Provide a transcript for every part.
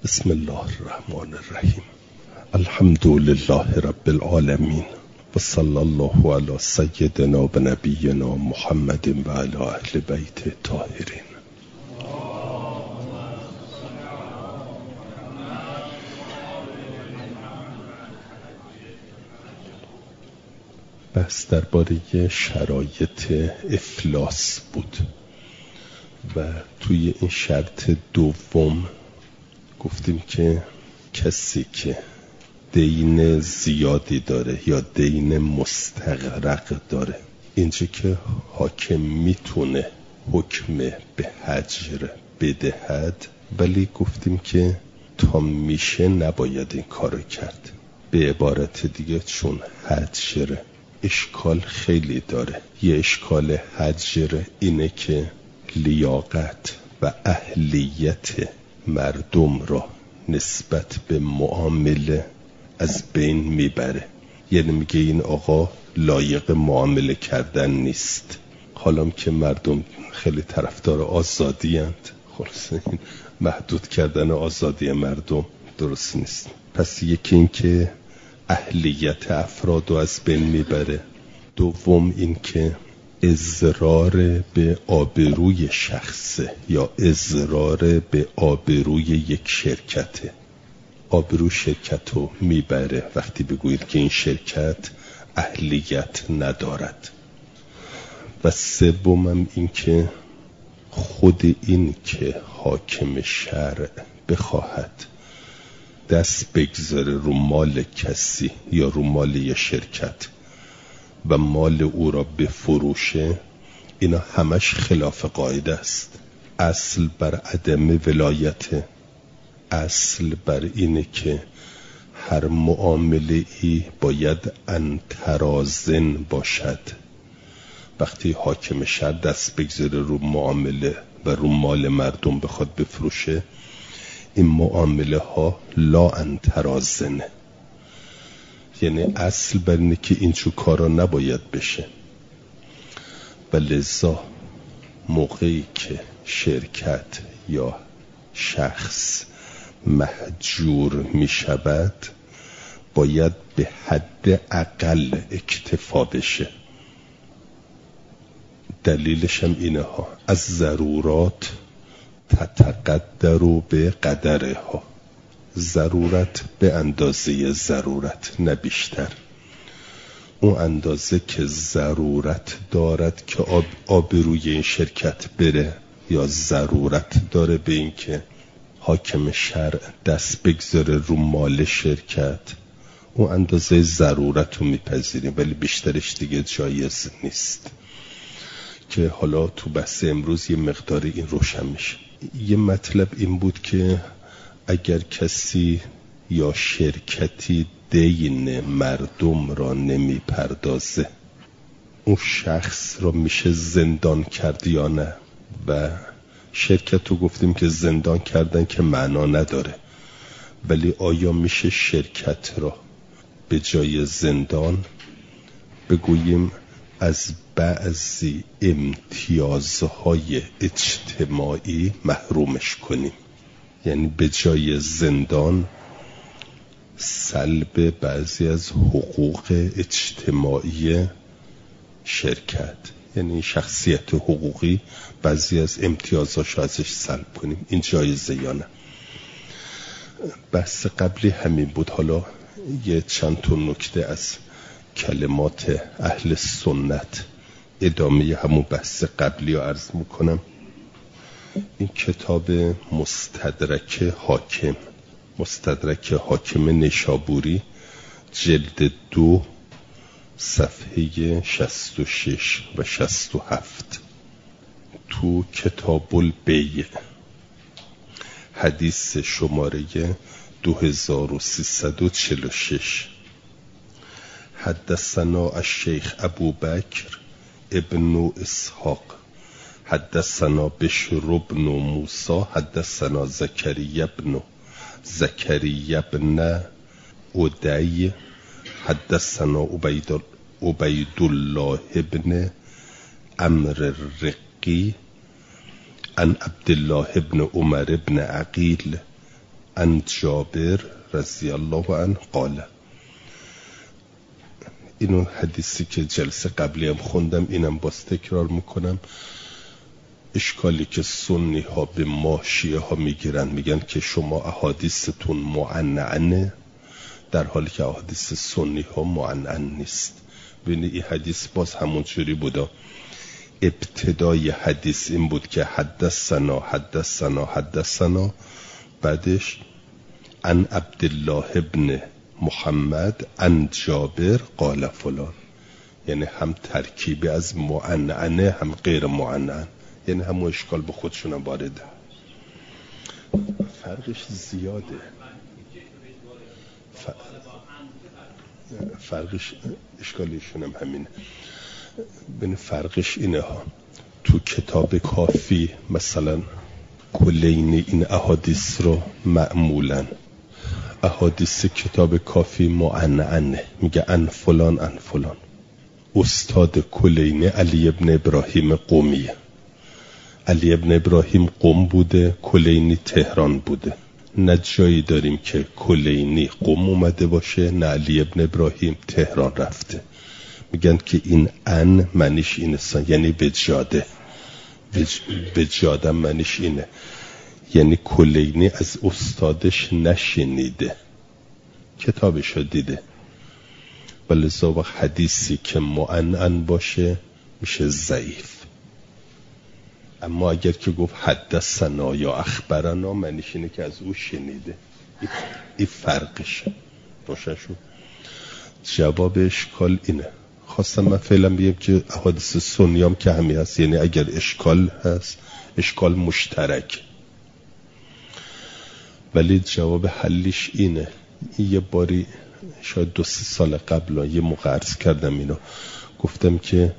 بسم الله الرحمن الرحیم. الحمد لله رب العالمین و صلی الله علی سیدنا و نبینا محمد و علی اهل بیت طاهرین. بحث درباره شرایط افلاس بود و توی این شرط دوم گفتیم که کسی که دین زیادی داره یا دین مستغرق داره، اینجا که حاکم میتونه حکم به حجر بدهد، ولی گفتیم که تا میشه نباید این کارو کرد. به عبارت دیگه چون حجر اشکال خیلی داره. یه اشکال حجر اینه که لیاقت و اهلیت مردم را نسبت به معامله از بین میبره. یعنی میگه این آقا لایق معامله کردن نیست. حالا که مردم خیلی طرفدار آزادی هستند، خلاص این محدود کردن آزادی مردم درست نیست. پس یکی این که اهلیت افراد رو از بین میبره، دوم این که اضرار به آبروی شخصه یا اضرار به آبروی یک شرکته. آبرو شرکت رو میبره وقتی بگوید که این شرکت اهلیت ندارد. و سومم این که خود این که حاکم شرع بخواهد دست بگذاره رو مال کسی یا رو مال یه شرکت و مال او را بفروشه، اینا همش خلاف قاعده است. اصل بر عدم ولایت، اصل بر اینه که هر معامله ای باید انترازن باشد. وقتی حاکم شرع دست بگذاره رو معامله و رو مال مردم بخواد بفروشه، این معامله ها لا انترازنه. یعنی اصل بر اینه که اینجور کارا نباید بشه. و لذا موقعی که شرکت یا شخص محجور می شود باید به حد اقل اکتفا بشه. دلیلش هم اینه ها: از ضرورات تتقدر به قدره ها. ضرورت به اندازه ضرورت، نه بیشتر. اون اندازه که ضرورت دارد که آبروی این شرکت بره، یا ضرورت داره به این که حاکم شرع دست بگذاره رو مال شرکت، اون اندازه ضرورت رو میپذیریم، ولی بیشترش دیگه جایز نیست. که حالا تو بحث امروز یه مقداری این روشن میشه. یه مطلب این بود که اگر کسی یا شرکتی دین مردم را نمی پردازه، اون شخص را میشه زندان کرد یا نه؟ و شرکت رو گفتیم که زندان کردن که معنا نداره، ولی آیا میشه شرکت را به جای زندان بگوییم از بعضی امتیازهای اجتماعی محرومش کنیم؟ یعنی به جای زندان سلب بعضی از حقوق اجتماعی شرکت، یعنی شخصیت حقوقی بعضی از امتیازاش ازش سلب کنیم، این جایزه یا نه؟ بحث قبلی همین بود. حالا یه چند تا نکته از کلمات اهل سنت ادامه همون بحث قبلی رو عرض میکنم. این کتاب مستدرک حاکم نیشابوری، جلد 2 صفحه 66 و 67، تو کتاب البیع حدیث شماره 2346: حدثنا الشیخ ابوبکر ابن اسحاق حدثنا بشر بن موسی حدثنا زكريا بن أدي حدثنا عبيد الله بن عمرو الرقي عن عبد الله بن عمر بن عقيل عن جابر رضی الله عنه قال. اینو حدیثی که جلسه قبلی هم خوندم، اینم باز تکرار میکنم. اشکالی که سنی ها به ما شیعه ها میگیرن، میگن که شما احادیثتون معنعنه، در حالی که احادیث سنی ها معنعن نیست. ببینید این حدیث باز همون جوری بودا. ابتدای حدیث این بود که حدثنا، بعدش عن عبدالله ابن محمد عن جابر قال فلان. یعنی هم ترکیبی از معنعنه هم غیر معنعن، یعنی همون اشکال به خودشون هم وارده. فرقش زیاده. فرقش اشکالیشون هم همینه. ببین فرقش اینه ها. تو کتاب کافی مثلا کلینی این احادیث رو معمولا احادیث کتاب کافی معنعنه، میگه ان فلان ان فلان. استاد کلینی علی ابن ابراهیم قمیه. علی ابن ابراهیم قم بوده، کلینی تهران بوده. نه جایی داریم که کلینی قم اومده باشه نه علی ابن ابراهیم تهران رفته. میگن که این ان معنیش اینه، یعنی وجاده معنیش اینه، یعنی کلینی از استادش نشنیده، کتابشو دیده. ولذا وقت حدیثی که معنعن باشه میشه ضعیف. اما اگر که گفت حدثنا یا اخبرنا، معنیش اینه که از او شنیده. این فرقشه. روشن شد؟ جواب اشکال اینه. خواستم من فعلا بگم که احادیث سنیام که همین هست، یعنی اگر اشکال هست اشکال مشترک. ولی جواب حلیش اینه. یه باری شاید 2-3 سال قبل یه موقع عرض کردم اینو، گفتم که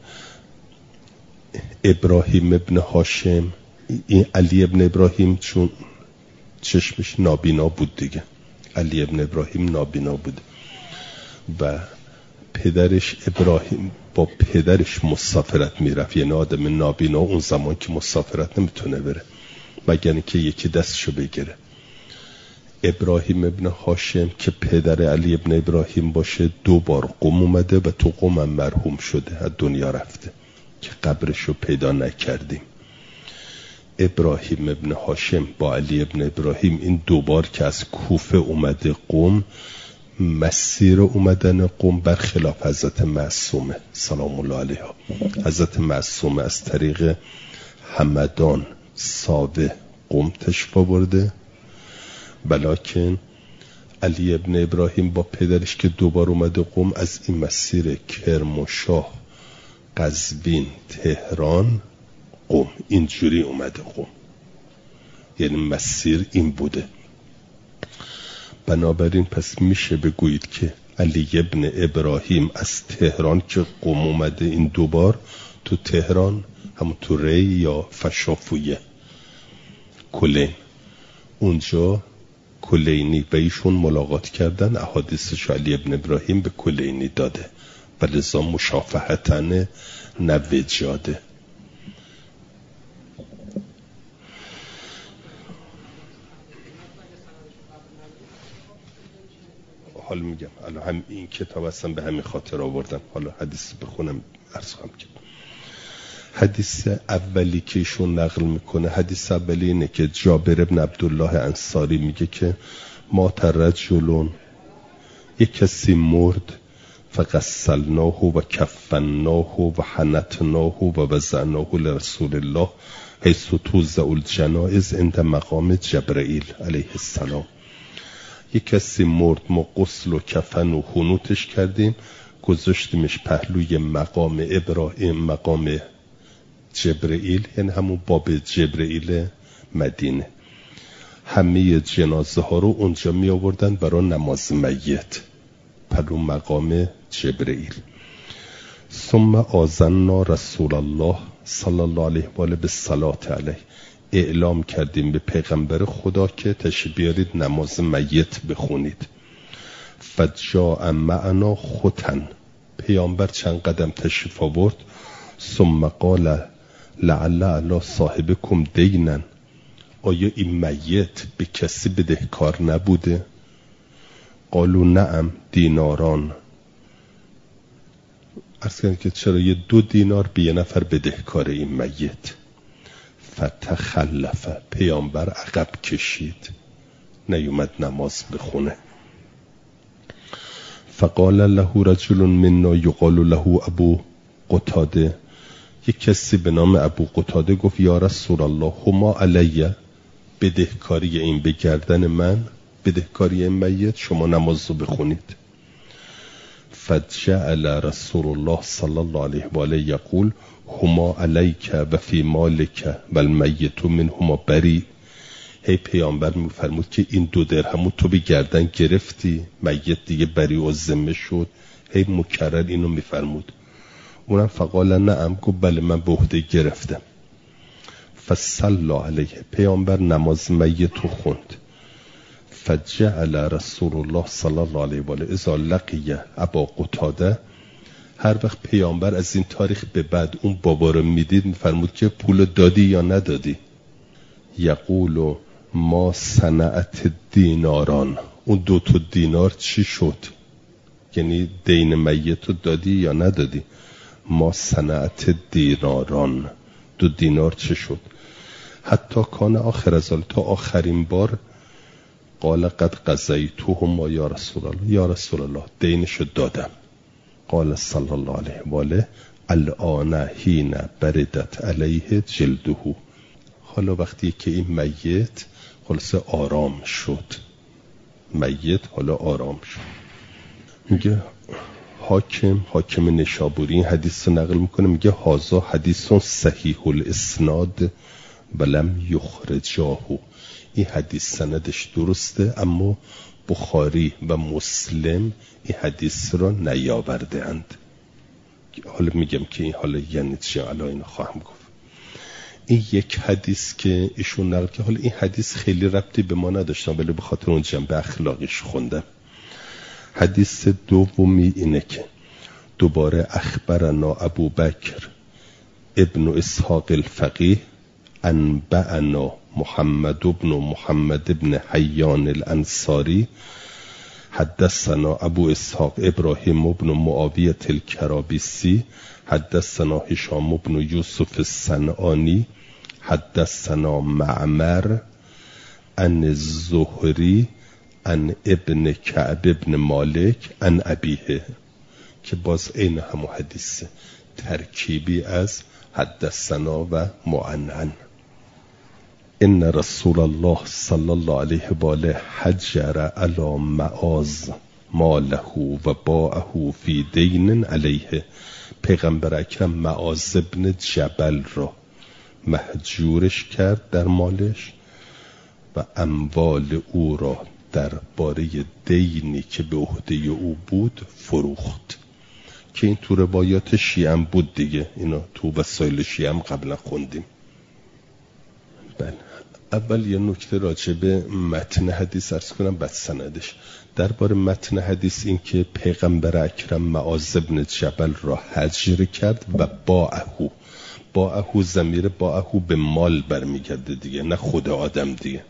ابراهیم ابن هاشم، این علی ابن ابراهیم چون چشمش نابینا بود دیگه، علی ابن ابراهیم نابینا بود و پدرش ابراهیم با پدرش مسافرت میرفت. یعنی آدم نابینا اون زمان که مسافرت نمیتونه بره مگر اینکه یکی دستشو بگیره. ابراهیم ابن هاشم که پدر علی ابن ابراهیم باشه 2 بار قم اومده و تو قم هم مرحوم شده، از دنیا رفته که قبرشو پیدا نکردیم. ابراهیم ابن هاشم با علی ابن ابراهیم این 2 بار که از کوفه اومده قم، مسیر اومدن قم برخلاف حضرت معصومه سلام الله علیها. حضرت معصومه از طریق همدان ساوه قم تشریف برده، بلکن علی ابن ابراهیم با پدرش که 2 بار اومده قم از این مسیر کرمانشاه قزوین تهران قم اینجوری اومده قم، یعنی مسیر این بوده. بنابراین پس میشه بگویید که علی ابن ابراهیم از تهران که قم اومده این 2 بار تو تهران، همون تو ری یا فشافویه کلین، اونجا کلینی و ایشون ملاقات کردن، احادیثش علی ابن ابراهیم به کلینی داده و لذا مشافهتن نوجاده. حالا میگم الان هم این کتاب هستم به همین خاطر آوردم، حالا حدیث بخونم عرض خواهم کرد. حدیث اولی که ایشون نقل میکنه، حدیث اولی اینه که جابر ابن عبدالله انصاری میگه که ما رجل، یک کسی مرد، فغسلناه و کفناه و حنطناه و وضعناه لرسول الله حیث توزع الجنائز عند مقام جبرائیل علیه السلام. یک کسی مرد، ما غسل و کفن و حنوطش کردیم، گذاشتیمش پهلوی مقام ابراهیم، مقام جبرائیل، یعنی همون باب جبرائیل مدینه. همه جنازه ها رو اونجا می آوردن برای نماز میت، پلو مقام جبرائیل. ثم آذنا رسول الله صلی الله علیه و آله بالصلاة علیه، اعلام کردیم به پیغمبر خدا که تشریف بیارید نماز میت بخونید. فجاء معنا ختن، پیامبر چند قدم تشریف آورد. ثم قال لعل علی صاحبکم دینا، آیا این میت به کسی بدهکار نبوده؟ قالوا نعم دیناران. عرض کردن که چرا یه 2 دینار به یه نفر بدهکار این میت. فتخلف، پیامبر عقب کشید، نیومد نماز بخونه. فقال له رجل منا یقال له ابو قتاده، یک کسی به نام ابو قتاده گفت یا رسول الله هما علیه، بدهکاری این به گردن من، بدهکاری این میت، شما نماز رو بخونید. فجعل رسول الله صلی الله علیه و آله یقول هما علیک و فی مالک و المیت منهما بری. هی پیامبر میفرمود که این 2 درهمو تو به گردن گرفتی، میت دیگه بری و ذمه شد. هی مکرر اینو میفرمود. اونم فقال نعم، گفت بله من به عهده گرفتم. فصلی علیه، پیامبر نماز میت رو خوند. فجعل رسول الله صلی الله علیه و آله اذا لقی ابا قتاده، هر وقت پیامبر از این تاریخ به بعد اون بابا رو میدید میفرمود که پول دادی یا ندادی؟ یقول ما صنعت دیناران، اون 2 دینار چی شد؟ یعنی دین میت رو دادی یا ندادی؟ ما صنعت دیناران، 2 دینار چه شد؟ حتی کان آخر ازال، تا آخرین بار. قال قد قضیتهما یا رسول الله، یا رسول الله دینشو دادم. قال صلی الله علیه و آله الان حین بردت علیه جلده، حالا وقتی که این میت خلاص آرام شد، میت حالا آرام شد. میگه حاکم نشابوری این حدیث رو نقل میکنه، میگه هازا حدیث صحیح الاسناد ولم یخرجاه، این حدیث سندش درسته اما بخاری و مسلم این حدیث را نیاورده اند. حالا میگم که این حالا یعنی چی، الان اینو خواهم گفت. این یک حدیث که ایشون نقل که حالا این حدیث خیلی ربطی به ما نداشتم ولی به خاطر اون جنبه اخلاقیش خوندم. حدیث دومی اینه که دوباره اخبرنا ابو بکر ابن اسحاق الفقیه انبأنا محمد ابن محمد ابن حیان الانصاری حدثنا ابو اسحاق ابراهیم ابن معاویه الکرابیسی حدثنا هشام ابن یوسف الصنعانی حدثنا معمر عن الزهری عن ابن کعب ابن مالک عن ابیه، که باز این همون حدیث ترکیبی از حدثنا و معنعن. ان رسول الله صلی الله علیه و آله حجر علی معاذ ماله و باعه فی دین علیه، پیغمبر اکرم معاذ ابن جبل را محجورش کرد در مالش و اموال او را در باره دینی که به عهده او بود فروخت، که این تو روایات شیعه بود دیگه، اینا تو وسایل شیعه هم قبلا خوندیم. بله، اول یه نکته راجع به متن حدیث عرض کنم بعد سندش. درباره متن حدیث این که پیغمبر اکرم معاذ ابن جبل را هجر کرد و باعهو ضمیر باعهو به مال برمیگرده دیگه، نه خود آدم دیگه.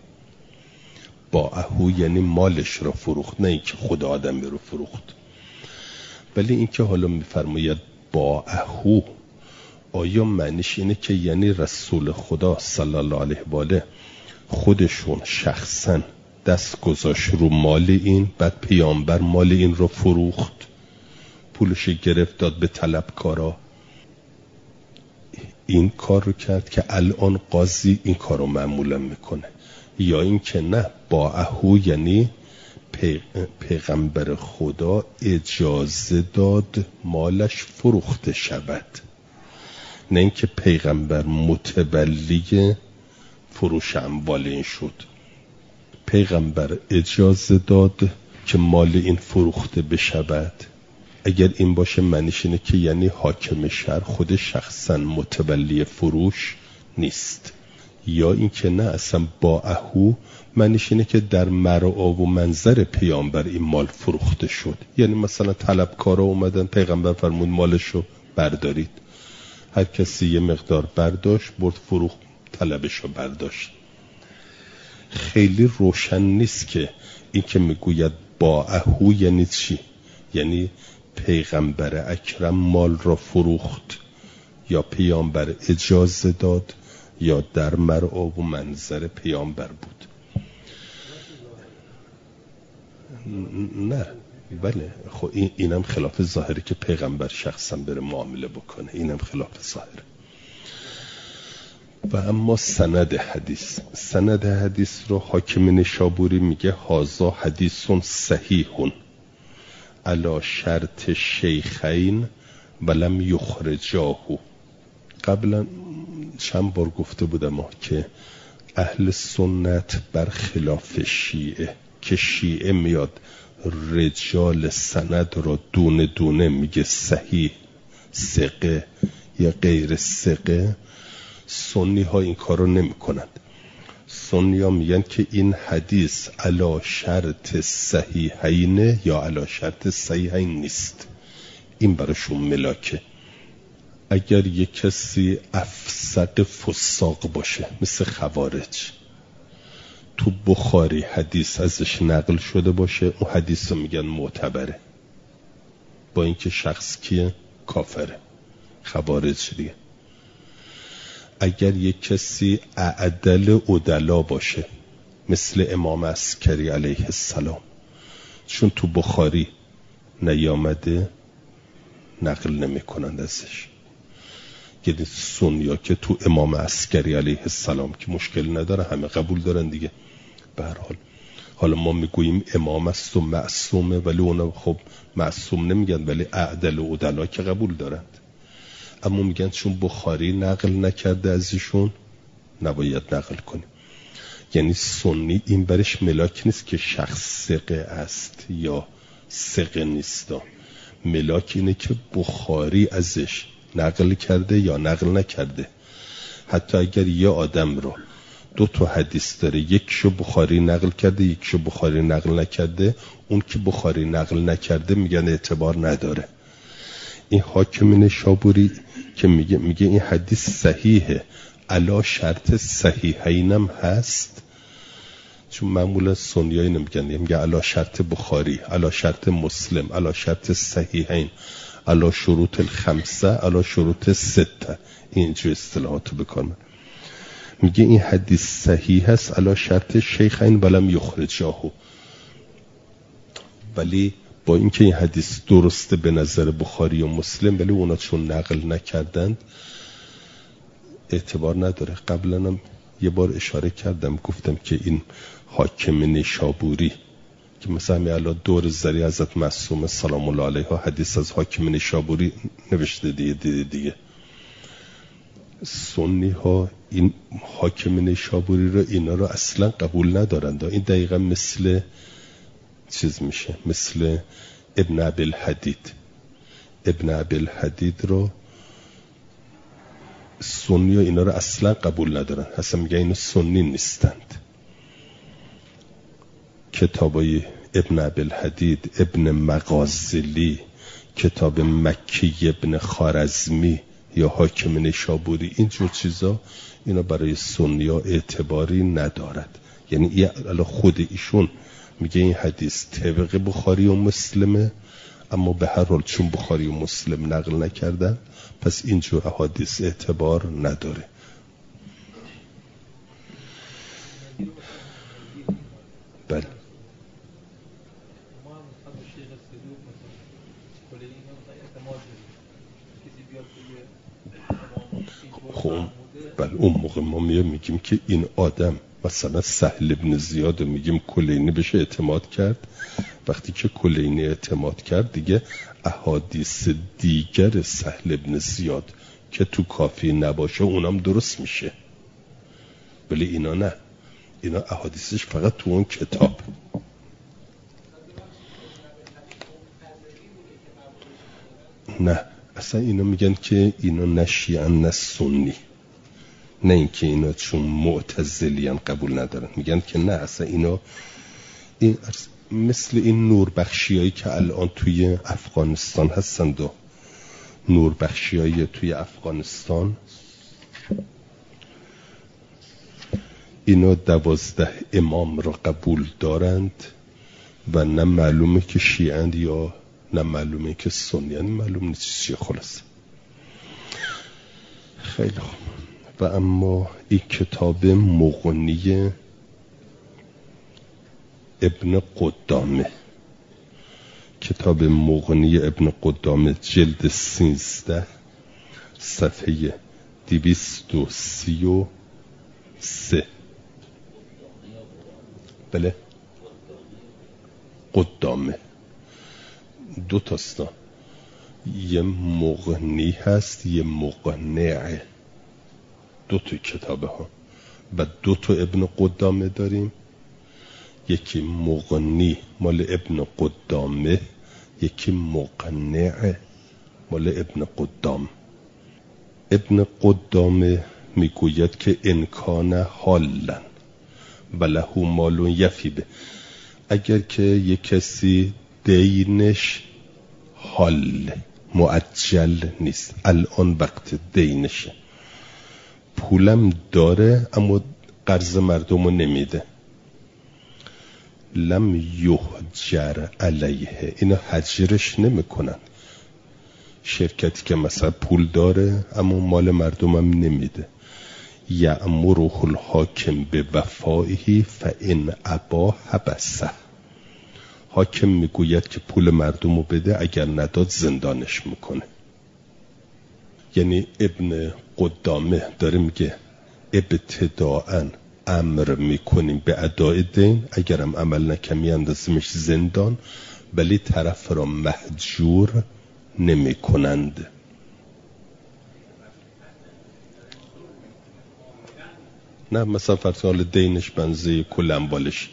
باعهو یعنی مالش را فروخت، نه اینکه خود آدم رو فروخت. ولی اینکه حالا میفرماید باعهو، آیا معنیش اینه که یعنی رسول خدا صلی الله علیه و آله خودشون شخصا دست گذاشت رو مال این، بعد پیامبر مال این رو فروخت، پولش گرفت داد به طلبکارا، این کار رو کرد که الان قاضی این کار رو معمولا میکنه؟ یا این که نه، باعهو یعنی پیغمبر خدا اجازه داد مالش فروخته شود، نه اینکه پیغمبر متولی فروش اموال این شد. پیغمبر اجازه داد که مال این فروخته بشود. اگر این باشه معنیش اینه که یعنی حاکم شهر خود شخصا متولی فروش نیست. یا این که نه، اصلا باعهو معنیش اینه که در مرعا و منظر پیامبر این مال فروخته شد. یعنی مثلا طلبکارا اومدن، پیغمبر فرمود مالشو بردارید، هر کسی یه مقدار برداشت برد فروخت، طلبشو برداشت. خیلی روشن نیست که این که میگوید باعهو یعنی چی. یعنی پیغمبر اکرم مال را فروخت، یا پیامبر اجازه داد، یا در مرعا و منظر پیامبر بود. نه بله، خب اینم خلاف ظاهره که پیغمبر شخصا بره معامله بکنه، اینم خلاف ظاهره. و اما سند حدیث رو حاکم نیشابوری میگه هازا حدیثون صحیحون علی شرط شیخین ولم یخرجاهو. قبلا چند بار گفته بودم که اهل سنت برخلاف شیعه که شیعه میاد رجال سند را دونه دونه میگه صحیح، ثقه یا غیر ثقه، سنی ها این کار رو نمی کنند. سنی ها میگن که این حدیث علا شرط صحیحین یا علا شرط صحیحین نیست. این براشون ملاکه. اگر یک کسی افسق فساق باشه مثل خوارج، تو بخاری حدیث ازش نقل شده باشه، اون حدیث رو میگن معتبره، با اینکه شخص کیه؟ کافره، خوارج دیگه. اگر یک کسی اعدل عدلا باشه مثل امام عسکری علیه السلام، چون تو بخاری نیامده نقل نمی کنند ازش. یعنی سنیا که تو امام عسکری علیه السلام که مشکل نداره، همه قبول دارن دیگه. به هر حال حالا ما میگوییم امام است و معصومه، ولی اونا خب معصوم نمیگن، ولی اعدل و عدلا که قبول دارند. اما میگن چون بخاری نقل نکرده از ایشون نباید نقل کنیم. یعنی سنی این برش ملاک نیست که شخص ثقه است یا ثقه نیست، ملاک اینه که بخاری ازش نقل کرده یا نقل نکرده. حتی اگر یه آدم رو دو تا حدیث داره، یکشو بخاری نقل کرده یکشو بخاری نقل نکرده، اون که بخاری نقل نکرده میگن اعتبار نداره. این حاکم نیشابوری که میگه این حدیث صحیحه، علا شرط صحیحینم هست، چون معمولا سنیایی نمیگن، میگه علا شرط بخاری، علا شرط مسلم، علا شرط صحیحین، علا شروط الخمسه، علا شروط سته، اینجور اصطلاحاتو بکنن. میگه این حدیث صحیح هست علا شرط شیخین ولم یخرجاهو. ولی با اینکه این حدیث درسته به نظر بخاری و مسلم، ولی اونا چون نقل نکردند اعتبار نداره. قبلا هم یه بار اشاره کردم، گفتم که این حاکم نیشابوری که مثلا الان دور زری حضرت معصومه سلام الله علیها حدیث از حاکم نیشابوری نوشته دیگه. سنی ها این حاکم نیشابوری رو اینا رو اصلا قبول ندارند. این دقیقا مثل چیز میشه، مثل ابن ابی‌الحدید رو سنی ها اینا رو اصلا قبول ندارن، اصلا میگن اینو سنی نیستند. کتابای ابن ابی‌الحدید، ابن مغازلی، کتاب مکی ابن خارزمی یا حاکم نیشابوری، اینجور چیزا اینا برای سنی ها اعتباری ندارد. یعنی خود ایشون میگه این حدیث طبق بخاری و مسلمه، اما به هر حال چون بخاری و مسلم نقل نکردن پس اینجور احادیث اعتبار نداره. بله خب بله، اون موقع ما میگیم که این آدم مثلا سهل ابن زیاد میگیم کلینی بشه اعتماد کرد. وقتی که کلینی اعتماد کرد دیگه احادیث دیگر سهل ابن زیاد که تو کافی نباشه اونم درست میشه، ولی اینا نه، اینا احادیثش فقط تو اون کتاب. نه اصلا اینا میگن که اینا نه شیعن نه سنی، نه اینکه اینا چون معتزلیان قبول ندارن، میگن که نه اصلا اینا این مثل این نوربخشیایی که الان توی افغانستان هستند و نوربخشیایی توی افغانستان اینا 12 امام را قبول دارند و نه معلومه که شیعند یا نه معلومه که سنی، یعنی معلوم نیست چیه. خلاص خیلی خوب. و اما این کتاب مغنی ابن قدامه، کتاب مغنی ابن قدامه جلد 13 صفحه 233. بله قدامه دو تاستا، یه مغنی هست یه مقنعه، دو تا کتابه ها و دو تا ابن قدامه داریم. یکی مغنی مال ابن قدامه، یکی مقنعه مال ابن قدام. ابن قدامه میگوید که انکان حالا و له مال یفی به، اگر که یک کسی دینش حال معجل نیست، الان وقت دینشه، پولم داره اما قرض مردمو نمیده، لم یحجر علیه، اینا حجرش نمیکنن. شرکتی که مثلا پول داره اما مال مردمم نمیده، یأمره الحاکم به وفائه فإن ابا حبسه، حاکم میگوید که پول مردمو بده، اگر نداد زندانش میکنه. یعنی ابن قدامه داره میگه ابتداءً امر میکنیم به ادای دین، اگرم عمل نکمی اندازیمش زندان، ولی طرف را محجور نمی کنند. نه مثلا فرض دینش بنزه کل اموالش،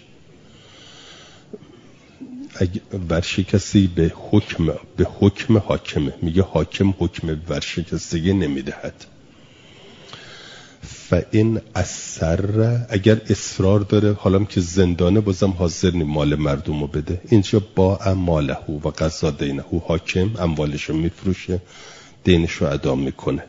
ورشکستی به حکم حاکمه، میگه حاکم حکم ورشکستگی نمیدهد. فإن اصر، اگر اصرار داره، حالا که زندانه بازم حاضر نی مال مردمو بده، اینجا با ماله و قضا دینه، حاکم اموالشو میفروشه، دینشو ادا میکنه.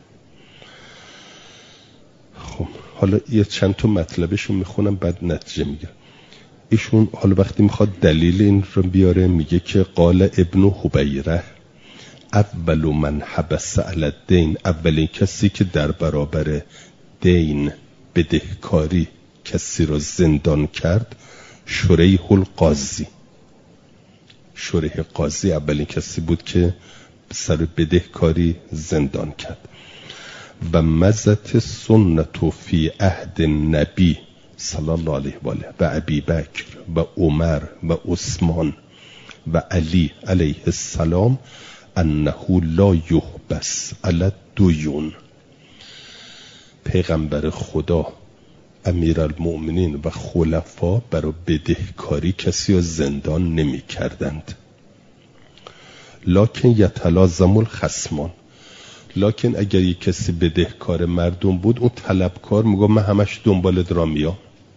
خب حالا یه چند تا مطلبشو میخونم بعد نتیجه میگم. ایشون حالا وقتی میخواد دلیل این رو بیاره میگه که قال ابن حبیره اول من حبس علی الدین، اولین کسی که در برابر دین بدهکاری کسی را زندان کرد شریح القاضی، شریح قاضی اولین کسی بود که سر بدهکاری زندان کرد. و مزت سنت فی عهد نبی صلی الله علیه و آله و ابی بکر و عمر و عثمان و علی علیه السلام انه لا یحبس علی الدیون، پیغمبر خدا امیرالمؤمنین و خلفا برای بدهکاری کسی را زندان نمی کردند. لکن یتلازم الخصمان، لکن اگر یک کسی بدهکار مردم بود، اون طلبکار میگه من همش دنبال درامیام،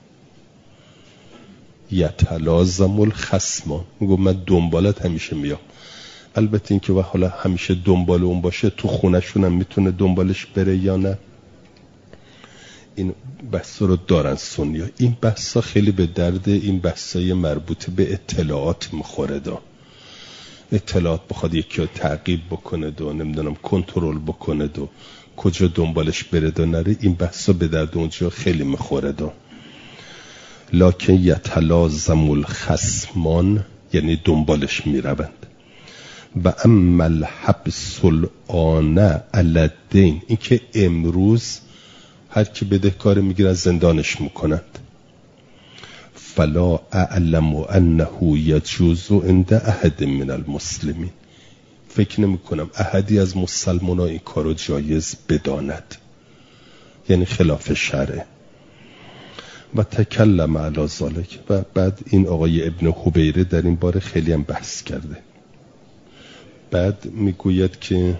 یتلازم الخصمان، میگه من دنبالت همیشه میام. البته این که حالا همیشه دنبال اون باشه، تو خونه‌شون هم میتونه دنبالش بره یا نه، این بحثا رو دارن سنیا. این بحثا خیلی به درد این بحثای مربوط به اطلاعات میخوره. اطلاعات بخواد یکی رو تعقیب بکنه و نمیدونم کنترل بکنه و کجا دنبالش بره و نره، این بحثا به درد اونجا خیلی میخوره. لکن یتلازم الخصمان، یعنی دنبالش میروند. و اما الحبس الآن علی الدین، این که امروز هر کی بدهکار میگیره زندانش میکنند. فلا اعلم انه یجوز عند احد من المسلمین، فکر نمی کنم احدی از مسلمان ها این کارو جایز بداند، یعنی خلاف شرع. و تکلم علی ذلک، و بعد این آقای ابن حبیره در این باره خیلی هم بحث کرده. بعد میگوید که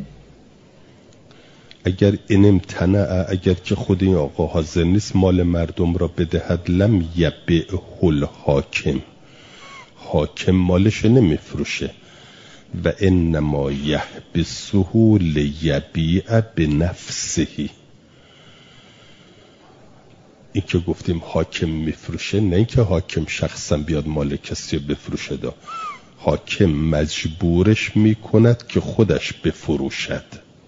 اگر این امتنع، اگر که خود این آقا حاضر نیست مال مردم را بدهد، لم یبیعه الحاکم، حاکم مالش نمیفروشه. و انما یحبسه لیبیع بنفسه، این که گفتیم حاکم میفروشه، نه اینکه حاکم شخصا بیاد مال کسی رو بفروشه، حاکم مجبورش میکند که خودش بفروشد.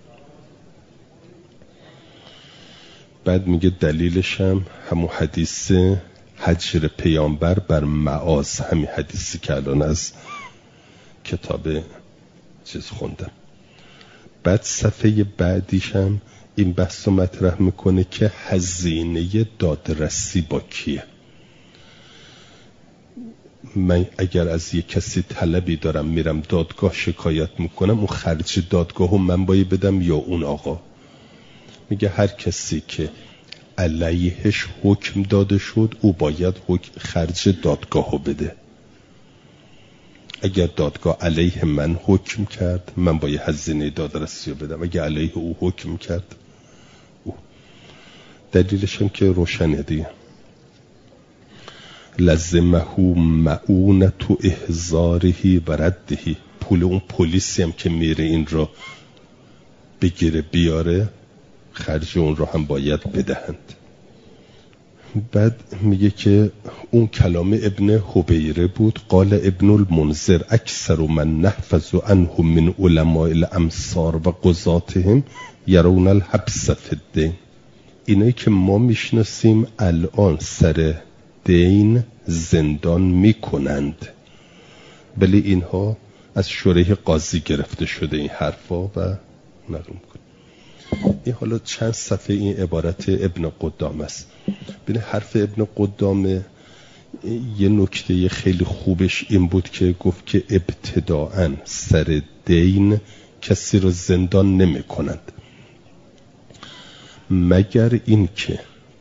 بعد میگه دلیلش هم همون حدیث هجر پیامبر بر معاذ، همین حدیثی که الان از کتاب چیز خوندم. بعد صفحه بعدیش هم این بحث رو مطرح میکنه که هزینه دادرسی با کیه. من اگر از یک کسی طلبی دارم میرم دادگاه شکایت میکنم، اون خرج دادگاهو من باید بدم یا اون آقا؟ میگه هر کسی که علیهش حکم داده شد او باید خرج دادگاهو بده. اگر دادگاه علیه من حکم کرد، من باید هزینه دادرسی رو بدم. اگر علیه او حکم کرد، او. دلیلش هم که روشنه دیگه. لزمه معونت احضاره و رده، پول اون پلیسی هم که میره این رو بگیره بیاره، خرج اون رو هم باید بدهند. بعد میگه که اون کلام ابن حبیره بود. قال ابن المنذر اکثر من نحفظ عنه من علماء الامصار و قضاتهم یرون الحبس فی الدین. اینایی که ما میشناسیم الان سر دین زندان میکنند، ولی اینها از شریح قاضی گرفته شده این حرفا و نقل میکنه. این حالا چند صفحه این عبارت ابن قدام است. ببین حرف ابن قدام یه نکته خیلی خوبش این بود که گفت که ابتداءً سر دین کسی رو زندان نمی کنند، مگر این که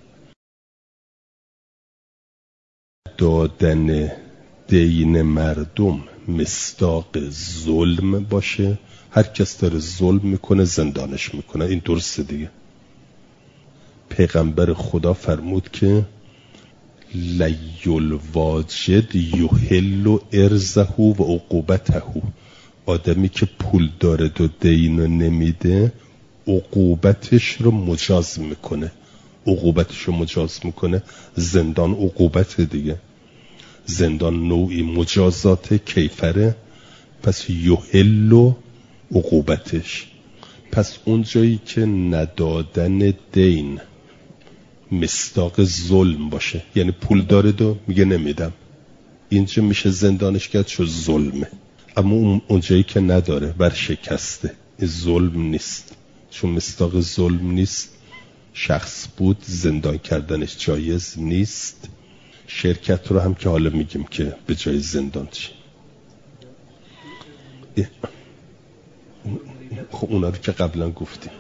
دادن دین مردم مصداق ظلم باشه. هر کس داره ظلم میکنه زندانش میکنه. این درسته دیگه. پیغمبر خدا فرمود که لیل واجد یحل ارزه و عقوبته. آدمی که پول داره و دینو نمیده عقوبتش رو مجاز میکنه. عقوبتش رو مجاز میکنه. زندان عقوبت دیگه. زندان نوعی مجازات کیفره. پس یحل عقوبتش. پس اون جایی که ندادن دین مصداق ظلم باشه، یعنی پول داره و میگه نمیدم، اینجا میشه زندانش کرد، شو ظلمه. اما اون جایی که نداره بر شکسته، این ظلم نیست، چون مصداق ظلم نیست. شخص بود زندان کردنش جایز نیست. شرکت رو هم که حالا میگیم که به جای زندان چی. خب اونا رو که قبلا گفتیم.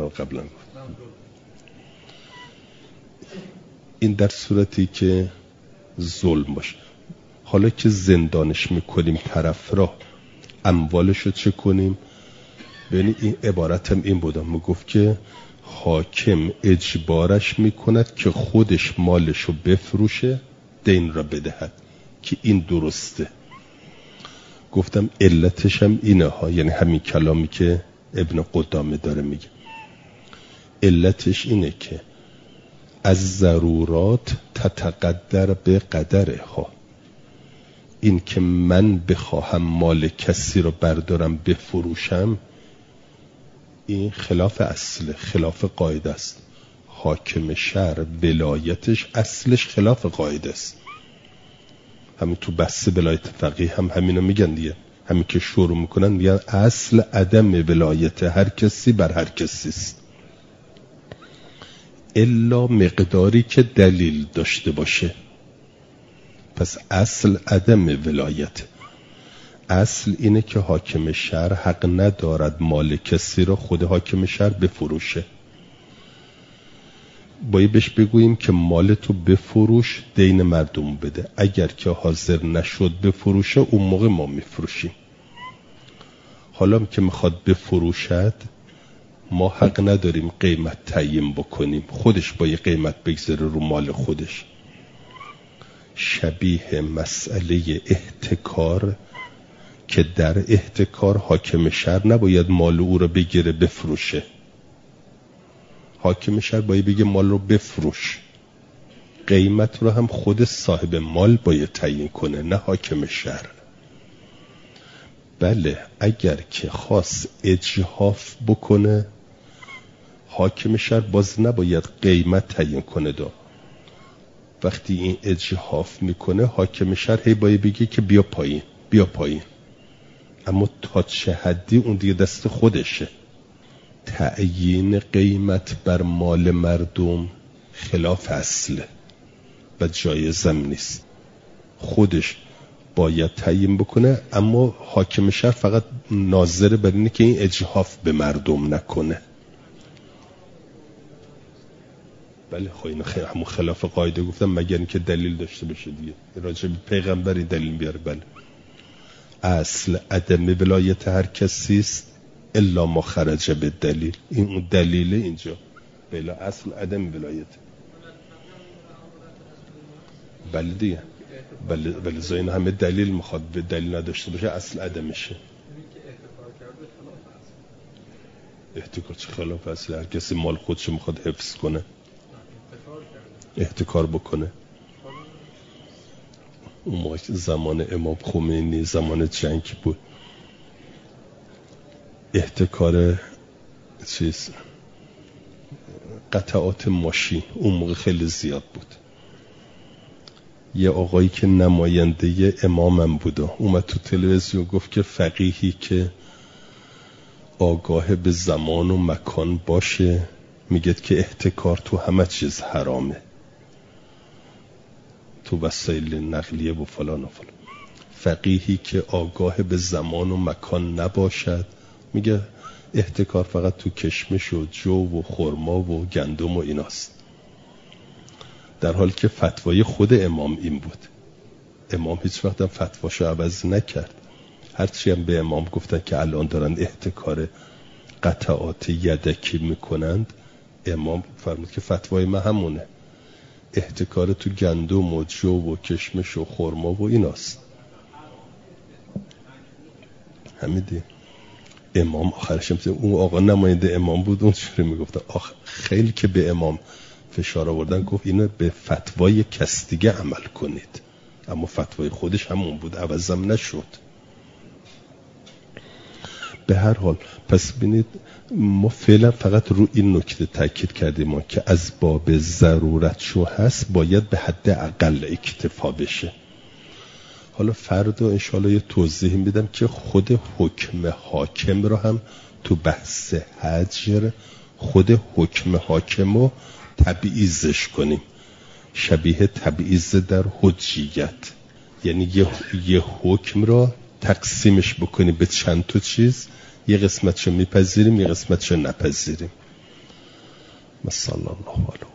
این در صورتی که ظلم باشه. حالا که زندانش میکنیم طرف را، اموالش رو چه کنیم؟ ببینید این عبارتم این بودم، میگفت که حاکم اجبارش میکند که خودش مالش رو بفروشه دین را بدهد، که این درسته. گفتم علتش هم اینه ها، یعنی همین کلامی که ابن قدامه داره میگه. علتش اینه که از ضرورات تتقدر به قدره ها. این که من بخواهم مال کسی رو بردارم بفروشم، این خلاف اصل، خلاف قاعده است. حاکم شهر ولایتش اصلش خلاف قاعده است. همین تو بحث ولایت فقیه هم همینو میگن دیگه. همین که شروع میکنن میگن اصل عدم ولایت هر کسی بر هر کسی است، الا مقداری که دلیل داشته باشه. پس اصل عدم ولایت. اصل اینه که حاکم شهر حق ندارد مال کسی را خود حاکم شهر بفروشه. باید بهش بگوییم که مالتو بفروش، دین مردم بده. اگر که حاضر نشد بفروشه، اون موقع ما میفروشیم. حالا که میخواد بفروشد، ما حق نداریم قیمت تعیین بکنیم. خودش با یه قیمت بگذاره رو مال خودش. شبیه مسئله احتکار که در احتکار حاکم شهر نباید مال او رو بگیره بفروشه. حاکم شهر باید بگه مال رو بفروش. قیمت رو هم خود صاحب مال باید تعیین کنه، نه حاکم شهر. بله اگر که خواست اجحاف بکنه حاکم شهر باز نباید قیمت تعیین کنه. وقتی این اجحاف میکنه حاکم شهر هی باید بگه که بیا پایین بیا پایین، اما تا چه حدی اون دیگه دست خودشه. تعیین قیمت بر مال مردم خلاف اصله و جایزم نیست. خودش باید تعیین بکنه، اما حاکم شهر فقط ناظر بر اینه که این اجحاف به مردم نکنه. بله خب این همون خلاف قاعده گفتم، مگر اینکه دلیل داشته باشه دیگه. راجع به پیغمبری دلیل بیاره. بله اصل عدم ولایت هر کسی است الا ما خرج به دلیل. این اون دلیل اینجا. بله اصل عدم ولایت. بله دیگه. بله زاین همه دلیل میخواد، به دلیل نداشته باشه اصل عدمشه. احتکار چه خلاف اصل؟ هر کسی مال خودش میخواد حفظ کنه احتکار بکنه. اون موقع زمان امام خمینی زمان جنگ بود، احتکار قطعات ماشین اون موقع خیلی زیاد بود. یه آقایی که نماینده امامم بود اومد تو تلویزیون گفت که فقیهی که آگاه به زمان و مکان باشه میگه که احتکار تو همه چیز حرامه، تو وسایل نقلیه و فلان و فلان. فقیهی که آگاه به زمان و مکان نباشد میگه احتکار فقط تو کشمش و جو و خرما و گندم و ایناست. در حالی که فتوای خود امام این بود. امام هیچ وقت هم فتواشو عوض نکرد. هرچی هم به امام گفتن که الان دارن احتکار قطعات یدکی میکنند، امام فرمود که فتوای من همونه، احتکار تو گندم و جو و کشمش و خرما و ایناست. همیدی امام آخرش اون آقا نماینده امام بود، اون چجوری میگفت خیلی که به امام فشار آوردن گفت اینو به فتوای کس دیگه عمل کنید، اما فتوای خودش همون بود، عوضم نشد. به هر حال پس ببینید ما فعلا فقط رو این نکته تاکید کردیم ما که از باب ضرورت شو هست باید به حد اقل اکتفا بشه. حالا فردا انشالله یه توضیح میدم که خود حکم حاکم رو هم تو بحث حجر خود حکم حاکم رو تبعیضش کنیم، شبیه تبعیض در حجیت، یعنی یه حکم را تقسیمش بکنیم به چند تا چیز، یه قسمتشو میپذیریم یه قسمتشو نپذیریم. مثلا الله علیه